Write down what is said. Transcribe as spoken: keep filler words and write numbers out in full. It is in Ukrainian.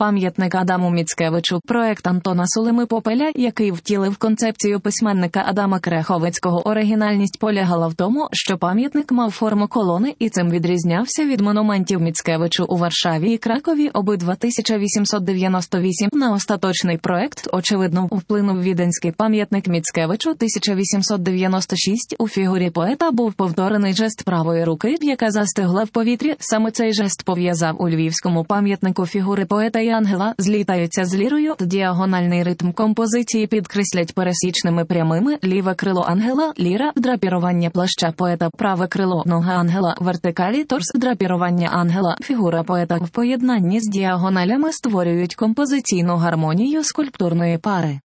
Пам'ятник Адаму Міцкевичу – проект Антона Сулими-Попеля, який втілив концепцію письменника Адама Креховицького. Оригінальність полягала в тому, що пам'ятник мав форму колони і цим відрізнявся від монументів Міцкевичу у Варшаві і Кракові обидва тисяча вісімсот дев'яносто вісім. На остаточний проект, очевидно, вплинув віденський пам'ятник Міцкевичу тисяча вісімсот дев'яносто шість. У фігурі поета був повторений жест правої руки, яка застигла в повітрі. Саме цей жест пов'язав у львівському пам'ятнику фігури поета і ангела злітаються з лірою. Діагональний ритм композиції підкреслять пересічними прямими: ліве крило ангела, ліра, драпірування плаща поета, праве крило, нога ангела, вертикалі, торс, драпірування ангела. Фігура поета в поєднанні з діагоналями створюють композиційну гармонію скульптурної пари.